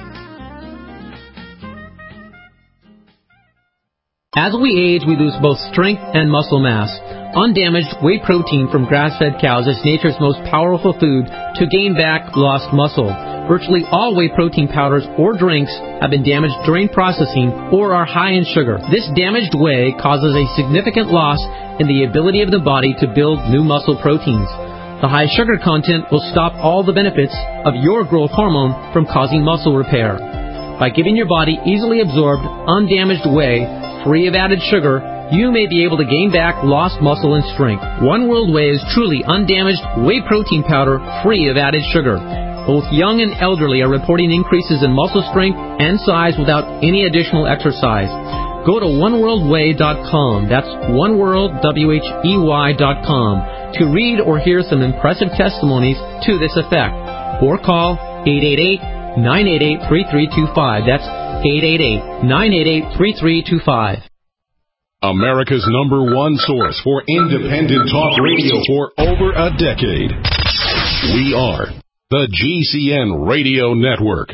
As we age, we lose both strength and muscle mass. Undamaged whey protein from grass-fed cows is nature's most powerful food to gain back lost muscle. Virtually all whey protein powders or drinks have been damaged during processing or are high in sugar. This damaged whey causes a significant loss in the ability of the body to build new muscle proteins. The high sugar content will stop all the benefits of your growth hormone from causing muscle repair. By giving your body easily absorbed, undamaged whey, free of added sugar, you may be able to gain back lost muscle and strength. One World Whey is truly undamaged whey protein powder free of added sugar. Both young and elderly are reporting increases in muscle strength and size without any additional exercise. Go to one world whey dot com, that's one world, W H E Y dot com, to read or hear some impressive testimonies to this effect. Or call eight eight eight, nine eight eight, three three two five. That's eight eight eight, nine eight eight, three three two five. America's number one source for independent talk radio for over a decade. We are the G C N Radio Network.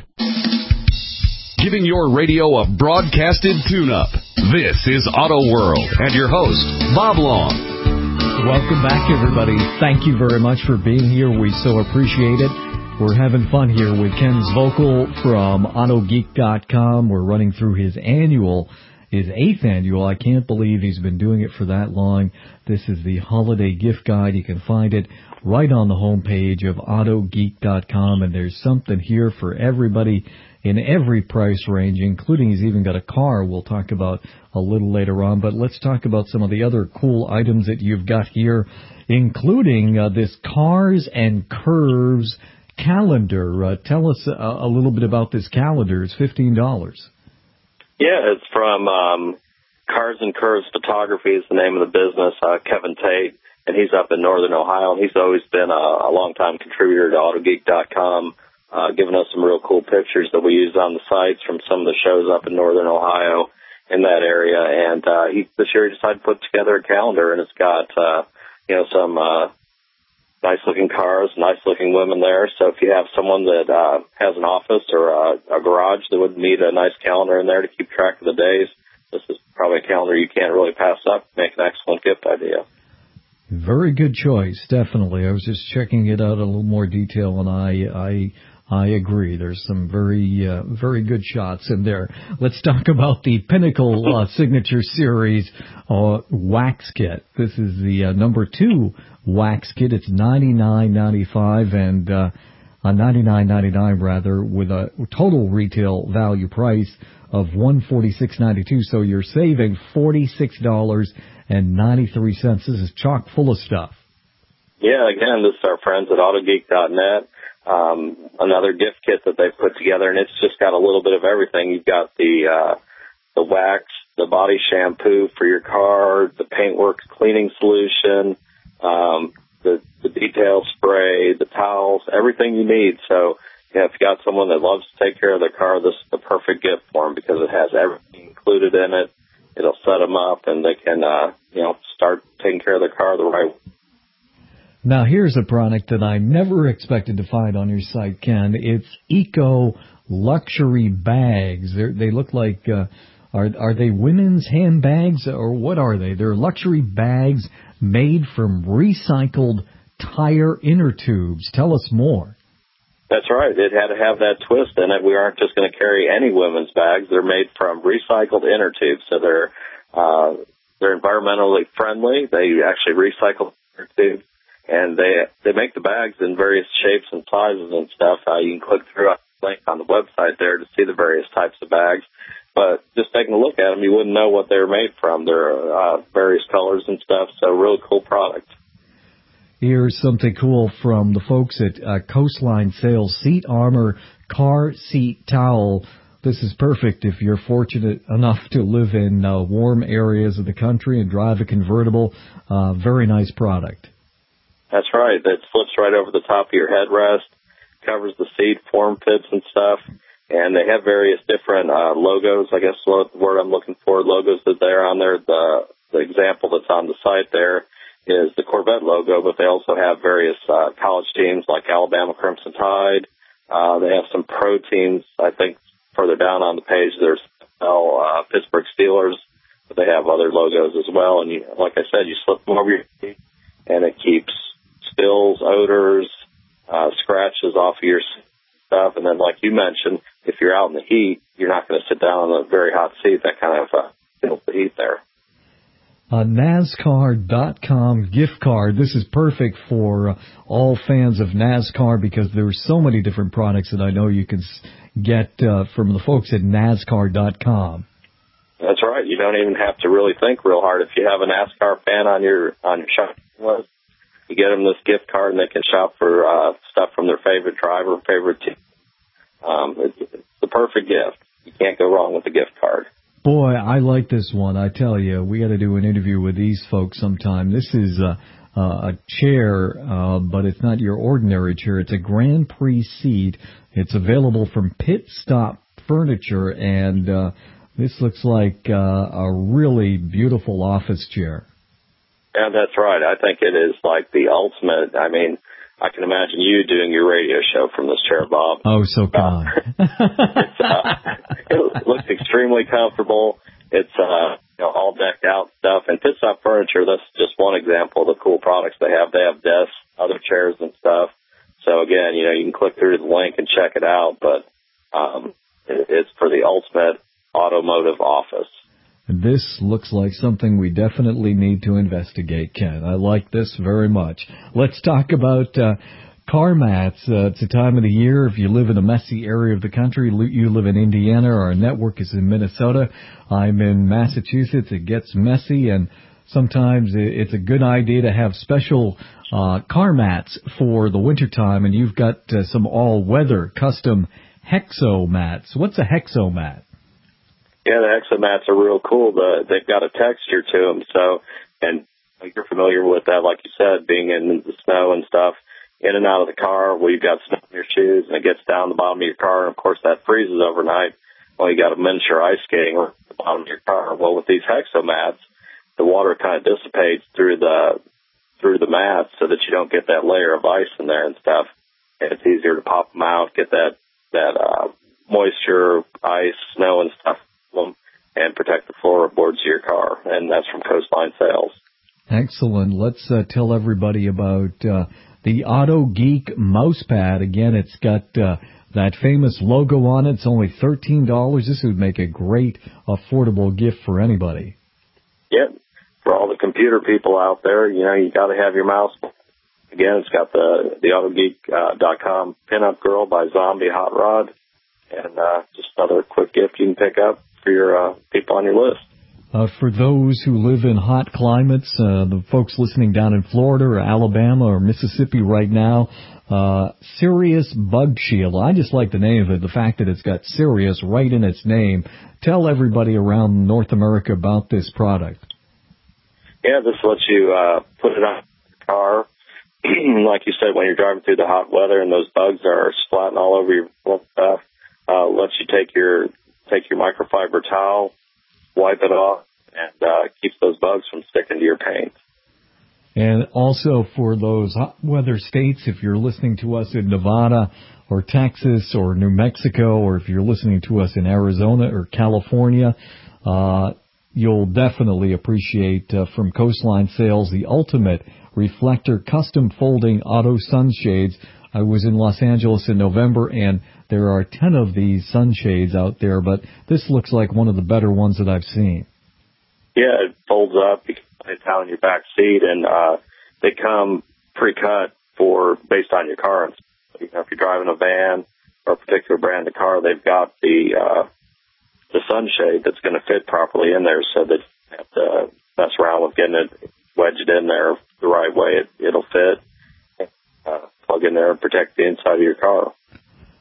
Giving your radio a broadcasted tune-up. This is Auto World and your host, Bob Long. Welcome back, everybody. Thank you very much for being here. We so appreciate it. We're having fun here with Ken Zvokel from Auto Geek dot com. We're running through his annual His eighth annual. I can't believe he's been doing it for that long. This is the holiday gift guide. You can find it right on the homepage of Auto Geek dot com, and there's something here for everybody in every price range, including he's even got a car we'll talk about a little later on. But let's talk about some of the other cool items that you've got here, including uh, this Cars and Curves calendar. Uh, tell us a, a little bit about this calendar. It's fifteen dollars. Yeah, it's from um, Cars and Curves Photography is the name of the business, uh, Kevin Tate, and he's up in Northern Ohio, and he's always been a, a long-time contributor to Auto Geek dot com, uh, giving us some real cool pictures that we use on the sites from some of the shows up in Northern Ohio in that area. And uh, he, this year he decided to put together a calendar, and it's got, uh, you know, some uh, nice-looking cars, nice-looking women there. So if you have someone that uh, has an office or a, a garage that would need a nice calendar in there to keep track of the days, this is probably a calendar you can't really pass up. Make an excellent gift idea. Very good choice, definitely. I was just checking it out in a little more detail, and I I I agree. There's some very uh, very good shots in there. Let's talk about the Pinnacle uh, Signature Series uh, wax kit. This is the uh, number two wax kit. It's ninety-nine ninety-five and uh, uh, ninety-nine ninety-nine rather, with a total retail value price of one forty-six ninety-two. So you're saving forty-six dollars and ninety-three cents. This is chock full of stuff. Yeah, again, this is our friends at Auto Geek dot net. Um, another gift kit that they've put together, and it's just got a little bit of everything. You've got the uh, the wax, the body shampoo for your car, the Paintworks cleaning solution, um, the, the detail spray, the towels, everything you need. So, yeah, if you got someone that loves to take care of their car, this is the perfect gift for them because it has everything included in it. It'll set them up, and they can, uh, you know, start taking care of their car the right way. Now, here's a product that I never expected to find on your site, Ken. It's Eco Luxury Bags. They're, they look like, uh, are are they women's handbags, or what are they? They're luxury bags made from recycled tire inner tubes. Tell us more. That's right. It had to have that twist in it. We aren't just going to carry any women's bags. They're made from recycled inner tubes, so they're uh, they're environmentally friendly. They actually recycle inner tubes. And they they make the bags in various shapes and sizes and stuff. Uh, you can click through a link on the website there to see the various types of bags. But just taking a look at them, you wouldn't know what they're made from. They're uh, various colors and stuff, so really cool product. Here's something cool from the folks at uh, Coastline Sales. Seat Armor Car Seat Towel this is perfect if you're fortunate enough to live in uh, warm areas of the country and drive a convertible. Uh, very nice product. That's right. That slips right over the top of your headrest, covers the seat, form fits and stuff. And they have various different uh, logos. I guess what the word I'm looking for, logos that they're on there. The, the example that's on the site there is the Corvette logo, but they also have various uh, college teams like Alabama Crimson Tide. Uh, they have some pro teams. I think further down on the page there's uh, Pittsburgh Steelers, but they have other logos as well. And you, like I said, you slip them over your feet, and it keeps spills, odors, uh, scratches off of your stuff. And then, like you mentioned, if you're out in the heat, you're not going to sit down on a very hot seat. That kind of uh, feels the heat there. A NASCAR dot com gift card. This is perfect for uh, all fans of NASCAR because there's so many different products that I know you can get uh, from the folks at NASCAR dot com. That's right. You don't even have to really think real hard. If you have a NASCAR fan on your on your shopping list, you get them this gift card and they can shop for uh, stuff from their favorite driver, favorite team. Um, it's, it's the perfect gift. You can't go wrong with a gift card. Boy, I like this one. I tell you, we got to do an interview with these folks sometime. This is a, a chair, uh, but it's not your ordinary chair. It's a Grand Prix seat. It's available from Pit Stop Furniture, and uh, this looks like uh, a really beautiful office chair. Yeah, that's right. I think it is like the ultimate. I mean, I can imagine you doing your radio show from this chair, Bob. Oh, so kind. it's, uh, it looks extremely comfortable. It's uh, you know, all decked out stuff. And Pit Stop Furniture, that's just one example of the cool products they have. They have desks, other chairs and stuff. So, again, you know, you can click through the link and check it out. But um, it, it's for the ultimate automotive office. This looks like something we definitely need to investigate, Ken. I like this very much. Let's talk about uh, car mats. Uh, it's a time of the year. If you live in a messy area of the country, you live in Indiana, our network is in Minnesota. I'm in Massachusetts. It gets messy, and sometimes it's a good idea to have special uh, car mats for the wintertime, and you've got uh, some all-weather custom Hexo mats. What's a Hexo mat? Yeah, the Hexo mats are real cool. The, they've got a texture to them. So, and you're familiar with that, like you said, being in the snow and stuff, in and out of the car where you've got snow in your shoes and it gets down the bottom of your car. And, of course, that freezes overnight. Well, you got a miniature ice skating at the bottom of your car. Well, with these Hexo mats, the water kind of dissipates through the through the mats so that you don't get that layer of ice in there and stuff. And it's easier to pop them out, get that, that uh, moisture, ice, snow and stuff, and protect the floorboards of your car. And that's from Coastline Sales. Excellent. Let's uh, tell everybody about uh, the Auto Geek mouse pad. Again, it's got uh, that famous logo on it. It's only thirteen dollars. This would make a great, affordable gift for anybody. Yep. For all the computer people out there, you know, you got to have your mouse. Again, it's got the, the auto geek dot com Pinup Girl by Zombie Hot Rod. And uh, just another quick gift you can pick up for your uh, people on your list. Uh, for those who live in hot climates, uh, the folks listening down in Florida or Alabama or Mississippi right now, uh, Sirius Bug Shield. I just like the name of it, the fact that it's got Sirius right in its name. Tell everybody around North America about this product. Yeah, this lets you uh, put it on your car. Like you said, when you're driving through the hot weather and those bugs are splatting all over your stuff, uh, lets you take your take your microfiber towel, wipe it off, and uh, keeps those bugs from sticking to your paint. And also for those hot weather states, if you're listening to us in Nevada or Texas or New Mexico, or if you're listening to us in Arizona or California, uh, you'll definitely appreciate uh, from Coastline Sales the ultimate reflector custom folding auto sunshades. I was in Los Angeles in November, and there are ten of these sunshades out there, but this looks like one of the better ones that I've seen. Yeah, it folds up. You can put it down in your back seat, and uh, they come pre-cut for based on your car. You know, if you're driving a van or a particular brand of car, they've got the uh, the sunshade that's going to fit properly in there, so that you don't have to mess around with getting it wedged in there the right way. It, it'll fit. Uh, plug in there and protect the inside of your car.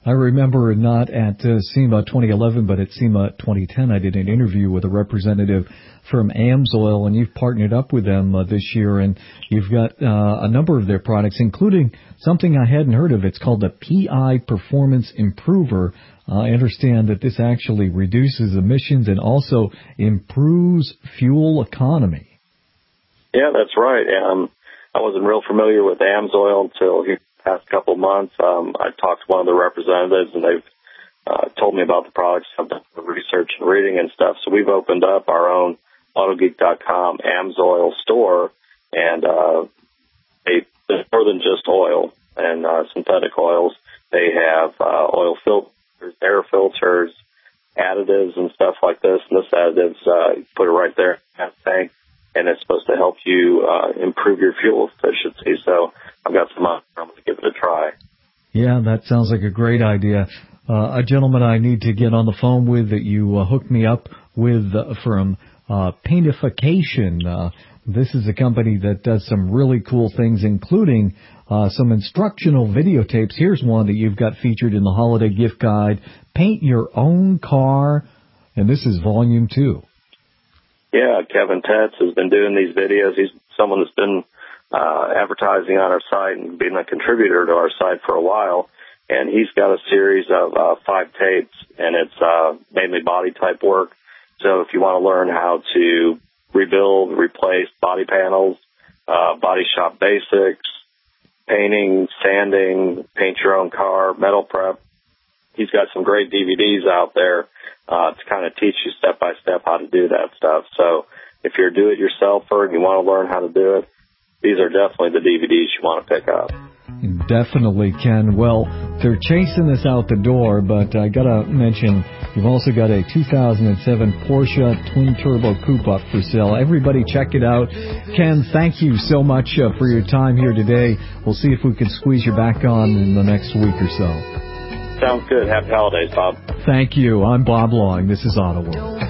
I remember not at uh, SEMA twenty eleven, but at SEMA twenty ten, I did an interview with a representative from AMSOIL, and you've partnered up with them uh, this year, and you've got uh, a number of their products, including something I hadn't heard of. It's called the P I Performance Improver. Uh, I understand that this actually reduces emissions and also improves fuel economy. Yeah, that's right. Um, I wasn't real familiar with AMSOIL until the past couple of months. Um, I talked to one of the representatives, and they've uh, told me about the products. I've done the research and reading and stuff. So we've opened up our own AutoGeek dot com AMSOIL store, and uh, they, it's more than just oil and uh, synthetic oils. They have uh, oil filters, air filters, additives, and stuff like this. And this additives, uh, you put it right there in that tank, and it's supposed to help you uh, improve your fuel efficiency. So I've got some options. I'm going to give it a try. Yeah, that sounds like a great idea. Uh, a gentleman I need to get on the phone with that you uh, hooked me up with uh, from uh, Paintification. Uh, this is a company that does some really cool things, including uh, some instructional videotapes. Here's one that you've got featured in the holiday gift guide, Paint Your Own Car, and this is volume two. Yeah, Kevin Tetz has been doing these videos. He's someone that's been uh, advertising on our site and being a contributor to our site for a while. And he's got a series of uh, five tapes, and it's uh, mainly body type work. So if you want to learn how to rebuild, replace body panels, uh, body shop basics, painting, sanding, paint your own car, metal prep, he's got some great D V Ds out there uh, to kind of teach you step by step how to do that stuff. So if you're a do-it-yourselfer and you want to learn how to do it, these are definitely the D V Ds you want to pick up. Definitely, Ken. Well, they're chasing us out the door, but I got to mention you've also got a two thousand seven Porsche Twin Turbo Coupe up for sale. Everybody check it out. Ken, thank you so much uh, for your time here today. We'll see if we can squeeze you back on in the next week or so. Sounds good. Happy holidays, Bob. Thank you. I'm Bob Long. This is Auto World.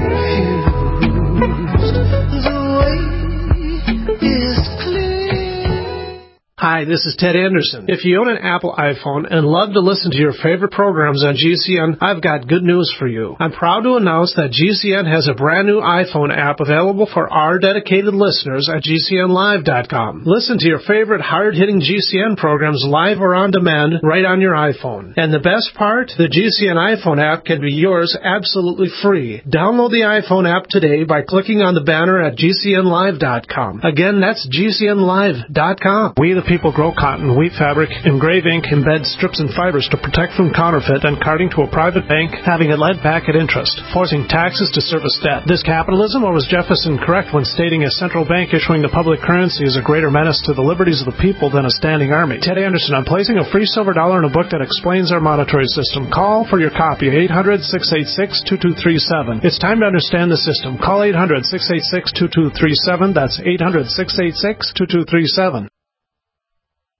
Hi, this is Ted Anderson. If you own an Apple iPhone and love to listen to your favorite programs on G C N, I've got good news for you. I'm proud to announce that G C N has a brand new iPhone app available for our dedicated listeners at G C N live dot com. Listen to your favorite hard-hitting G C N programs live or on demand right on your iPhone. And the best part, the G C N iPhone app can be yours absolutely free. Download the iPhone app today by clicking on the banner at G C N live dot com. Again, that's G C N live dot com. We the people grow cotton, weave fabric, engrave ink, embed strips and fibers to protect from counterfeit and carting to a private bank, having it led back at interest, forcing taxes to service debt. This capitalism, or was Jefferson correct when stating a central bank issuing the public currency is a greater menace to the liberties of the people than a standing army? Ted Anderson, I'm placing a free silver dollar in a book that explains our monetary system. Call for your copy, eight hundred, six eight six, two two three seven. It's time to understand the system. Call eight hundred, six eight six, two two three seven. That's eight hundred, six eight six, two two three seven.